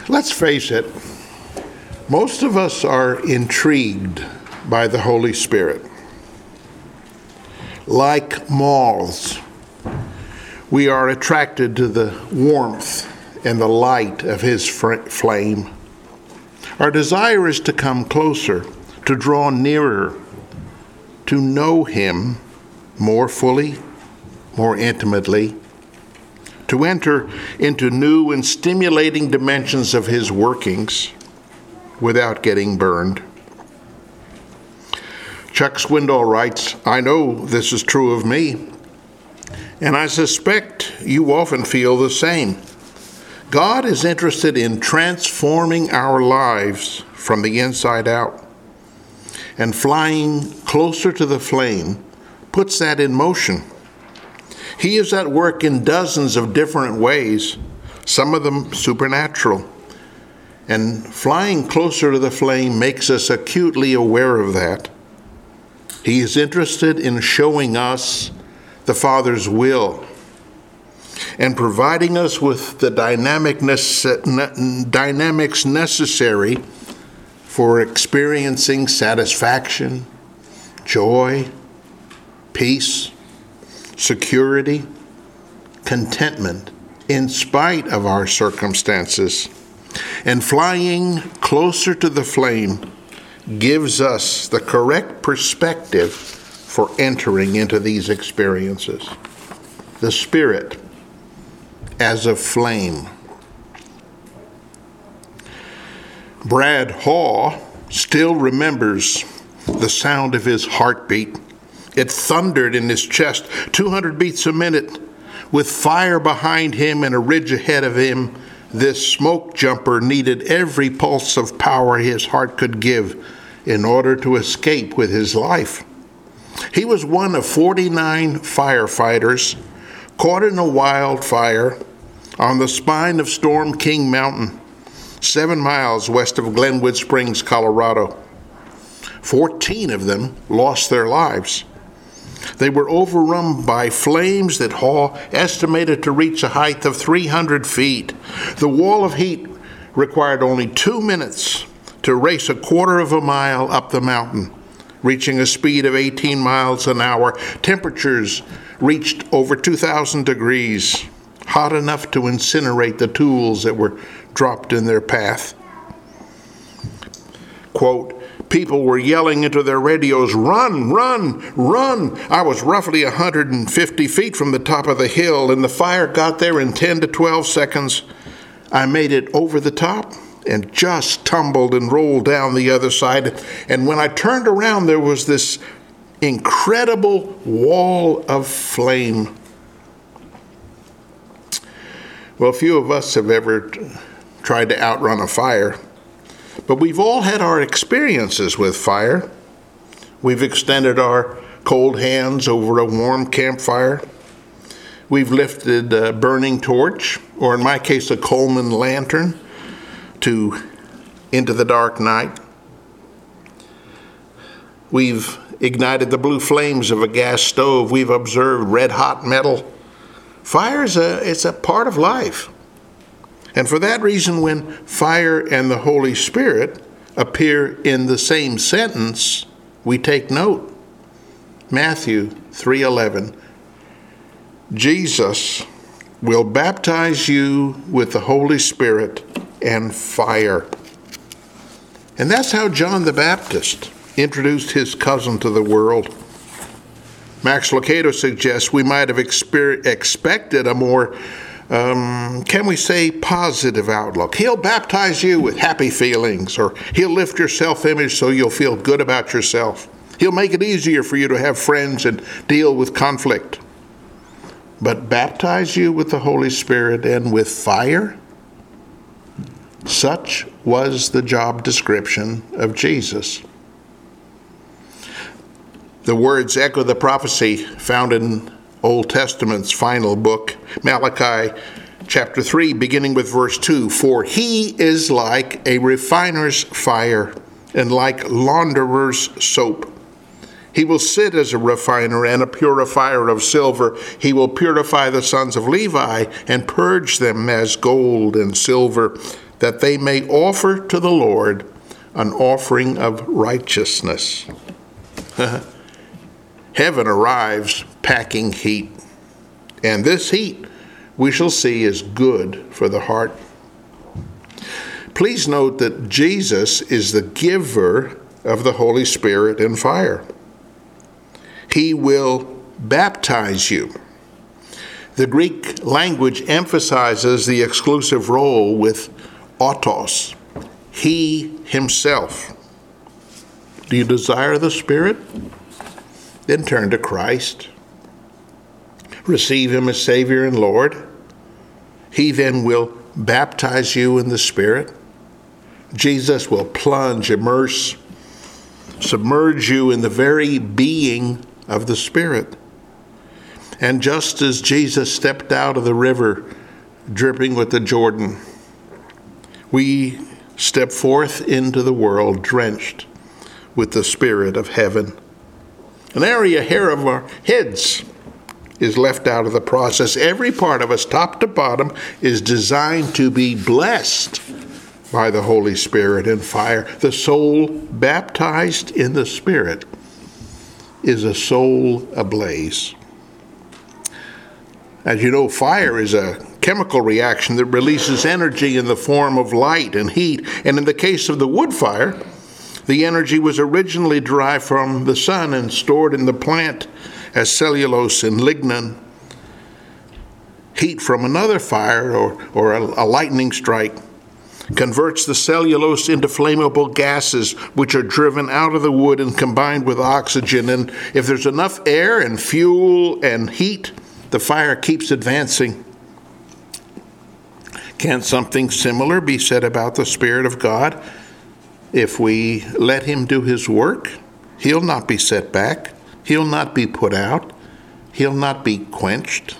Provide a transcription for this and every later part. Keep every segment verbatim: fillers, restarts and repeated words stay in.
Let's face it, most of us are intrigued by the Holy Spirit. Like moths, we are attracted to the warmth and the light of his flame. Our desire is to come closer, to draw nearer, to know him more fully, more intimately, to enter into new and stimulating dimensions of his workings without getting burned. Chuck Swindoll writes, "I know this is true of me, and I suspect you often feel the same. God is interested in transforming our lives from the inside out, and flying closer to the flame puts that in motion. He is at work in dozens of different ways, some of them supernatural, and flying closer to the flame makes us acutely aware of that. He is interested in showing us the Father's will and providing us with the dynamicness, dynamics necessary for experiencing satisfaction, joy, peace, security, contentment in spite of our circumstances. And flying closer to the flame gives us the correct perspective for entering into these experiences. The Spirit as a flame. Brad Haw still remembers the sound of his heartbeat. It thundered in his chest, two hundred beats a minute. With fire behind him and a ridge ahead of him, this smoke jumper needed every pulse of power his heart could give in order to escape with his life. He was one of forty-nine firefighters caught in a wildfire on the spine of Storm King Mountain, seven miles west of Glenwood Springs, Colorado. Fourteen of them lost their lives. They were overrun by flames that Haw estimated to reach a height of three hundred feet. The wall of heat required only two minutes to race a quarter of a mile up the mountain, reaching a speed of eighteen miles an hour. Temperatures reached over two thousand degrees, hot enough to incinerate the tools that were dropped in their path. Quote, people were yelling into their radios, "Run, run, run!" I was roughly one hundred fifty feet from the top of the hill, and the fire got there in ten to twelve seconds. I made it over the top and just tumbled and rolled down the other side. And when I turned around, there was this incredible wall of flame. Well, few of us have ever t- tried to outrun a fire, but we've all had our experiences with fire. We've extended our cold hands over a warm campfire. We've lifted a burning torch, or in my case, a Coleman lantern, to into the dark night. We've ignited the blue flames of a gas stove. We've observed red-hot metal. Fire is a, it's a part of life. And for that reason, when fire and the Holy Spirit appear in the same sentence, we take note. Matthew three eleven. Jesus will baptize you with the Holy Spirit and fire. And that's how John the Baptist introduced his cousin to the world. Max Lucado suggests we might have exper- expected a more, um, can we say, positive outlook. He'll baptize you with happy feelings, or he'll lift your self-image so you'll feel good about yourself. He'll make it easier for you to have friends and deal with conflict. But baptize you with the Holy Spirit and with fire? Such was the job description of Jesus. The words echo the prophecy found in Old Testament's final book, Malachi chapter three, beginning with verse two. For he is like a refiner's fire and like launderer's soap. He will sit as a refiner and a purifier of silver. He will purify the sons of Levi and purge them as gold and silver, that they may offer to the Lord an offering of righteousness. Heaven arrives packing heat, and this heat we shall see is good for the heart. Please note that Jesus is the giver of the Holy Spirit and fire. He will baptize you. The Greek language emphasizes the exclusive role with autos, he himself. Do you desire the Spirit? Then turn to Christ. Receive him as Savior and Lord. He then will baptize you in the Spirit. Jesus will plunge, immerse, submerge you in the very being of the Spirit. And just as Jesus stepped out of the river dripping with the Jordan, we step forth into the world drenched with the Spirit of heaven. An area hair of our heads is left out of the process. Every part of us, top to bottom, is designed to be blessed by the Holy Spirit and fire. The soul baptized in the Spirit is a soul ablaze. As you know, fire is a chemical reaction that releases energy in the form of light and heat. And in the case of the wood fire, the energy was originally derived from the sun and stored in the plant as cellulose and lignin. Heat from another fire or, or a, a lightning strike converts the cellulose into flammable gases, which are driven out of the wood and combined with oxygen. And if there's enough air and fuel and heat, the fire keeps advancing. Can something similar be said about the Spirit of God? If we let him do his work, he'll not be set back. He'll not be put out. He'll not be quenched.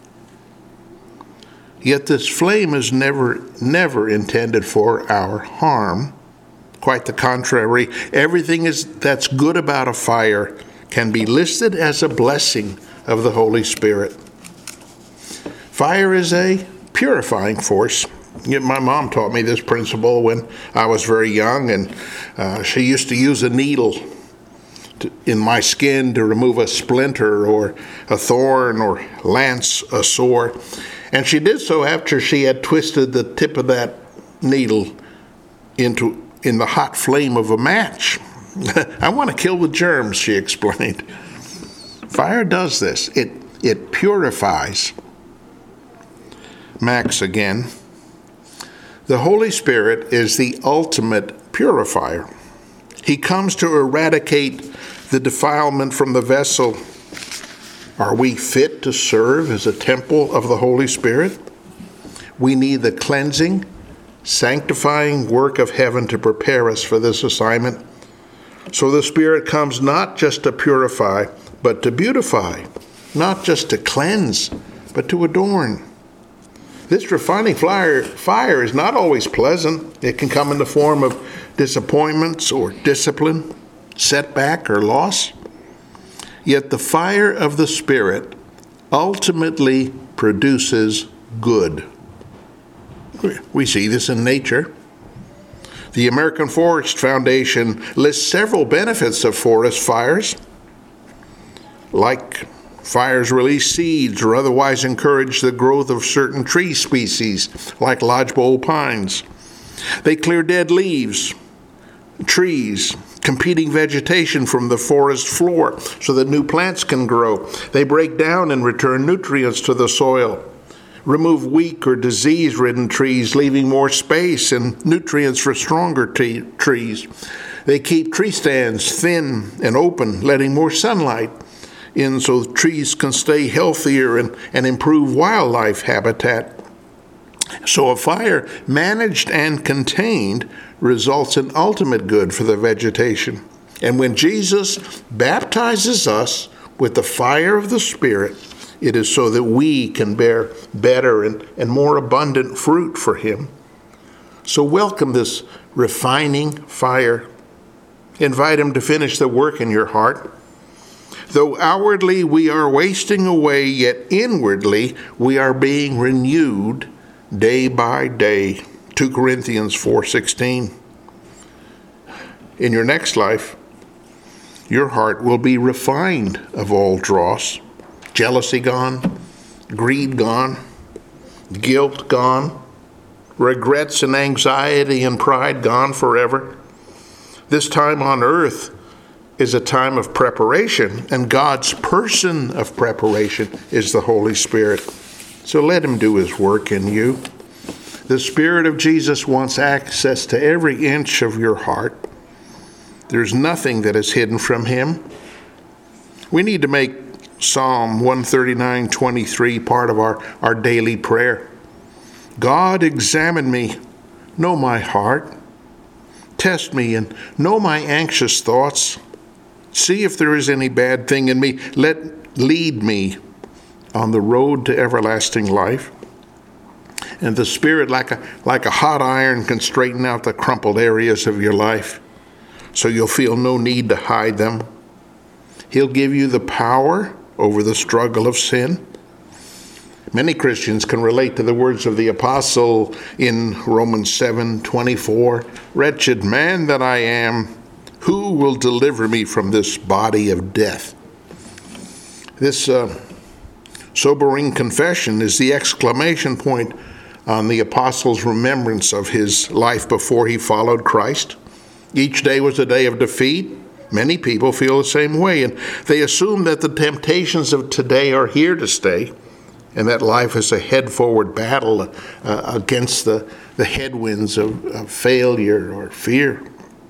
Yet this flame is never, never intended for our harm. Quite the contrary. Everything is that's good about a fire can be listed as a blessing of the Holy Spirit. Fire is a purifying force. My mom taught me this principle when I was very young, and uh, she used to use a needle to, in my skin to remove a splinter or a thorn or lance a sore. And she did so after she had twisted the tip of that needle into in the hot flame of a match. I want to kill the germs, she explained. Fire does this. It, it purifies. Max again. The Holy Spirit is the ultimate purifier. He comes to eradicate the defilement from the vessel. Are we fit to serve as a temple of the Holy Spirit? We need the cleansing, sanctifying work of heaven to prepare us for this assignment. So the Spirit comes not just to purify, but to beautify, not just to cleanse, but to adorn. This refining fire, fire is not always pleasant. It can come in the form of disappointments or discipline, setback or loss. Yet the fire of the Spirit ultimately produces good. We see this in nature. The American Forest Foundation lists several benefits of forest fires, like fires release seeds or otherwise encourage the growth of certain tree species, like lodgepole pines. They clear dead leaves, trees, competing vegetation from the forest floor so that new plants can grow. They break down and return nutrients to the soil, remove weak or disease-ridden trees, leaving more space and nutrients for stronger t- trees. They keep tree stands thin and open, letting more sunlight in so trees can stay healthier and, and improve wildlife habitat. So a fire managed and contained results in ultimate good for the vegetation. And when Jesus baptizes us with the fire of the Spirit, it is so that we can bear better and, and more abundant fruit for him. So welcome this refining fire. Invite him to finish the work in your heart. Though outwardly we are wasting away, yet inwardly we are being renewed day by day. two Corinthians four sixteen. In your next life, your heart will be refined of all dross. Jealousy gone, greed gone, guilt gone, regrets and anxiety and pride gone forever. This time on earth is a time of preparation, and God's person of preparation is the Holy Spirit. So let him do his work in you. The Spirit of Jesus wants access to every inch of your heart. There's nothing that is hidden from him. We need to make Psalm one thirty-nine twenty-three part of our, our daily prayer. God, examine me, know my heart. Test me and know my anxious thoughts. See if there is any bad thing in me. Let lead me on the road to everlasting life. And the Spirit, like a, like a hot iron, can straighten out the crumpled areas of your life, so you'll feel no need to hide them. He'll give you the power over the struggle of sin. Many Christians can relate to the words of the apostle in Romans seven twenty-four. Wretched man that I am, who will deliver me from this body of death? This uh, sobering confession is the exclamation point on the apostle's remembrance of his life before he followed Christ. Each day was a day of defeat. Many people feel the same way, and they assume that the temptations of today are here to stay, and that life is a head-forward battle uh, against the, the headwinds of, of failure or fear.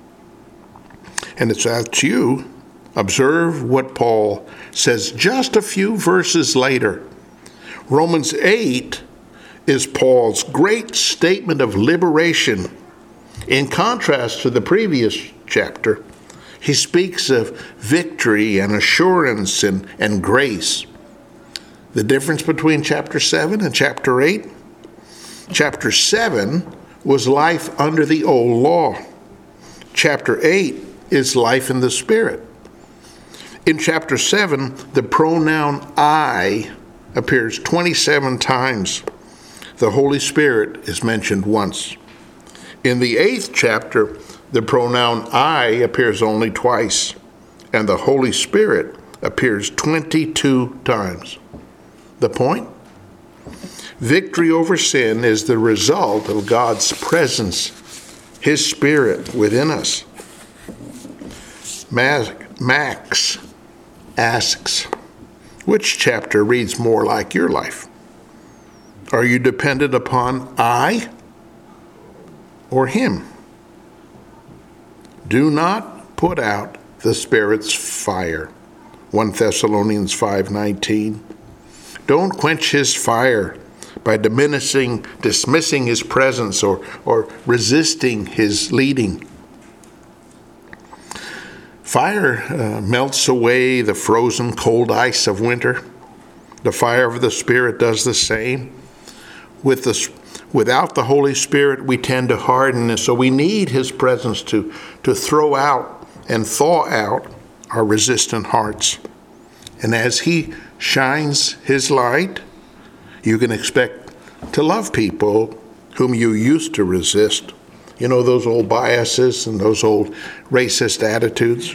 And it's at you. Observe what Paul says just a few verses later. Romans eight is Paul's great statement of liberation. In contrast to the previous chapter, he speaks of victory and assurance and, and grace. The difference between chapter seven and chapter eight? Chapter seven was life under the old law. Chapter eight is life in the Spirit. In chapter seven, the pronoun I appears twenty-seven times. The Holy Spirit is mentioned once. In the eighth chapter, the pronoun I appears only twice, and the Holy Spirit appears twenty-two times. The point? Victory over sin is the result of God's presence, his Spirit within us. Max asks, which chapter reads more like your life? Are you dependent upon I or him? Do not put out the Spirit's fire. First Thessalonians five nineteen. Don't quench his fire by diminishing, dismissing his presence or, or resisting his leading. Fire uh, melts away the frozen cold ice of winter. The fire of the Spirit does the same. With the, without the Holy Spirit, we tend to harden, and so we need his presence to, to throw out and thaw out our resistant hearts. And as he shines his light, you can expect to love people whom you used to resist. You know, those old biases and those old racist attitudes.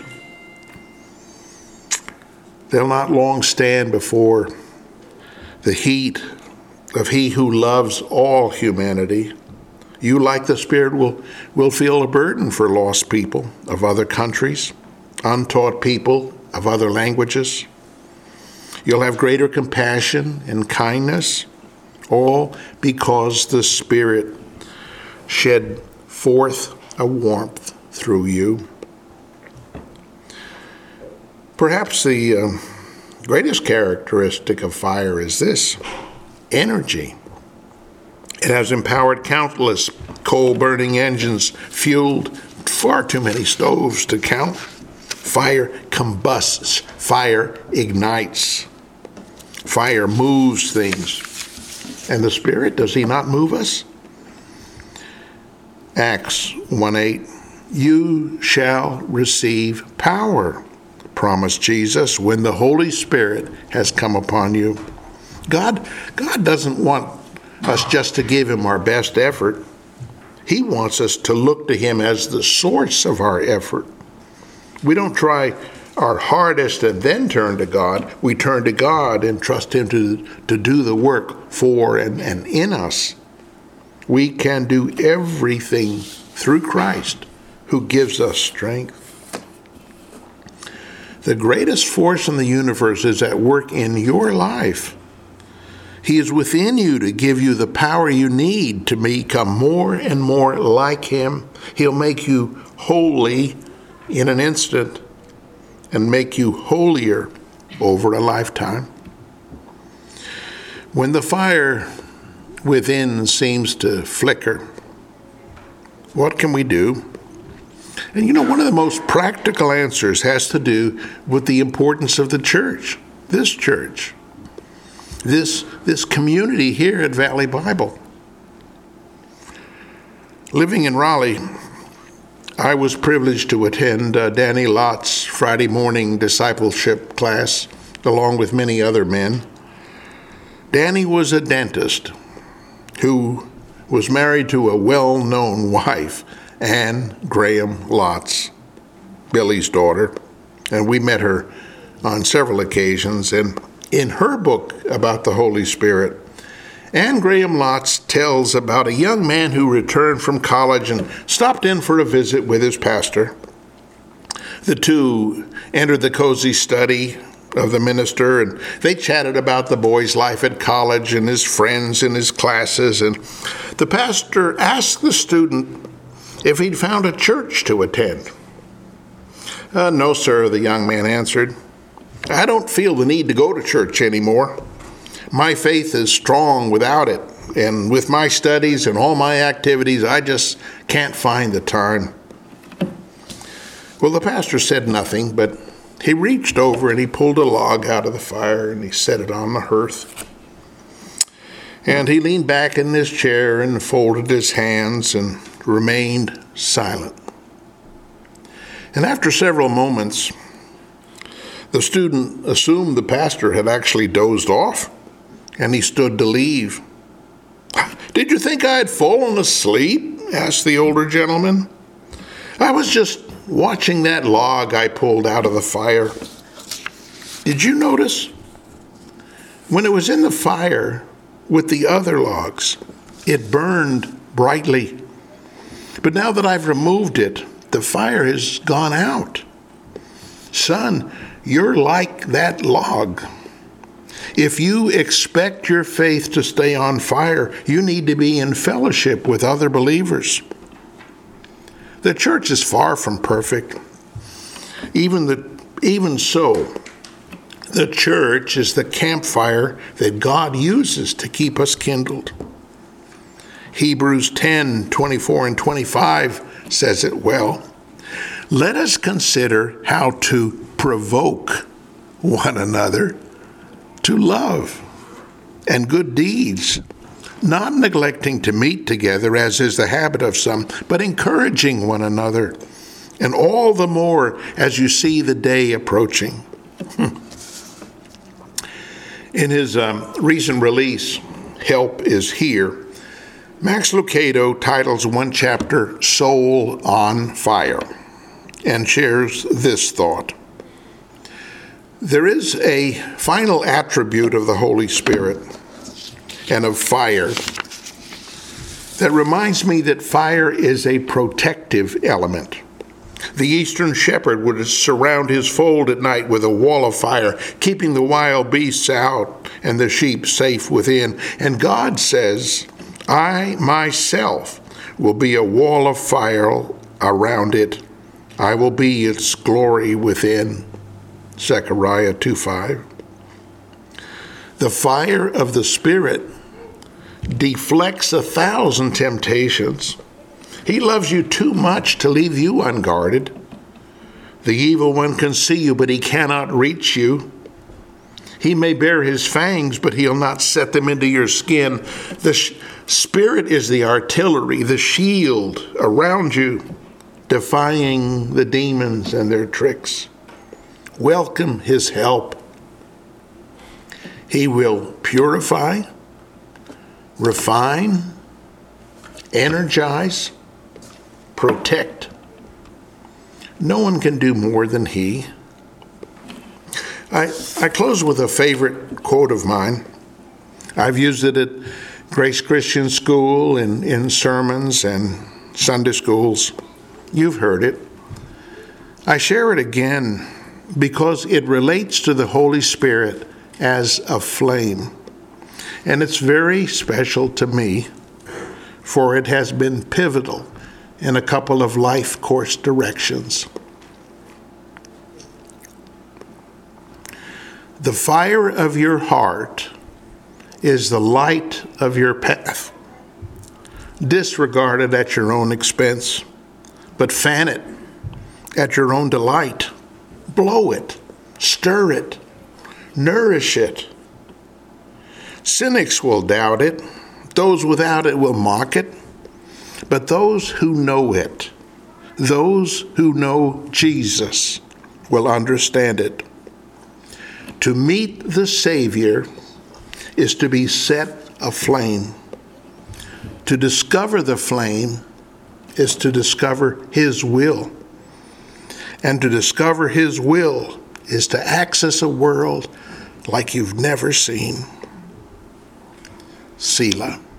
They'll not long stand before the heat of he who loves all humanity. You, like the Spirit, will, will feel a burden for lost people of other countries, untaught people of other languages. You'll have greater compassion and kindness, all because the Spirit shed forth a warmth through you. Perhaps the uh, greatest characteristic of fire is this: energy. It has empowered countless coal-burning engines, fueled far too many stoves to count. Fire combusts. Fire ignites. Fire moves things. And the Spirit, does he not move us? Acts one eight, you shall receive power, promised Jesus, when the Holy Spirit has come upon you. God, God doesn't want us just to give him our best effort. He wants us to look to him as the source of our effort. We don't try our hardest and then turn to God. We turn to God and trust him to, to do the work for and, and in us. We can do everything through Christ, who gives us strength. The greatest force in the universe is at work in your life. He is within you to give you the power you need to become more and more like him. He'll make you holy in an instant and make you holier over a lifetime. When the fire within seems to flicker, what can we do? And you know, one of the most practical answers has to do with the importance of the church, this church, this, this community here at Valley Bible. Living in Raleigh, I was privileged to attend uh, Danny Lott's Friday morning discipleship class, along with many other men. Danny was a dentist who was married to a well-known wife, Anne Graham Lotz, Billy's daughter, and we met her on several occasions. And in her book about the Holy Spirit, Anne Graham Lotz tells about a young man who returned from college and stopped in for a visit with his pastor. The two entered the cozy study of the minister, and they chatted about the boy's life at college and his friends and his classes. And the pastor asked the student if he'd found a church to attend. Uh, no, sir, the young man answered. I don't feel the need to go to church anymore. My faith is strong without it, and with my studies and all my activities, I just can't find the time. Well, the pastor said nothing, but he reached over and he pulled a log out of the fire and he set it on the hearth. And he leaned back in his chair and folded his hands and remained silent. And after several moments, the student assumed the pastor had actually dozed off, and he stood to leave. Did you think I had fallen asleep? Asked the older gentleman. I was just watching that log I pulled out of the fire. Did you notice? When it was in the fire with the other logs, it burned brightly. But now that I've removed it, the fire has gone out. Son, you're like that log. If you expect your faith to stay on fire, you need to be in fellowship with other believers. The church is far from perfect. Even the, even so, the church is the campfire that God uses to keep us kindled. Hebrews ten, twenty-four and twenty-five says it well. Let us consider how to provoke one another to love and good deeds, not neglecting to meet together as is the habit of some, but encouraging one another, and all the more as you see the day approaching. In his um, recent release, Help is Here, Max Lucado titles one chapter, Soul on Fire, and shares this thought. There is a final attribute of the Holy Spirit and of fire that reminds me that fire is a protective element. The eastern shepherd would surround his fold at night with a wall of fire, keeping the wild beasts out and the sheep safe within. And God says, I myself will be a wall of fire around it. I will be its glory within. Zechariah two five. The fire of the Spirit deflects a thousand temptations. He loves you too much to leave you unguarded. The evil one can see you, but he cannot reach you. He may bear his fangs, but he'll not set them into your skin. The sh- Spirit is the artillery, the shield around you, defying the demons and their tricks. Welcome his help. He will purify, refine, energize, protect. No one can do more than he. I, I close with a favorite quote of mine. I've used it at Grace Christian School, in, in sermons and Sunday schools. You've heard it. I share it again because it relates to the Holy Spirit as a flame. And it's very special to me, for it has been pivotal in a couple of life course directions. The fire of your heart is the light of your path. Disregard it at your own expense, but fan it at your own delight. Blow it, stir it, nourish it. Cynics will doubt it. Those without it will mock it. But those who know it, those who know Jesus, will understand it. To meet the Savior is to be set aflame. To discover the flame is to discover His will. And to discover His will is to access a world like you've never seen. Selah.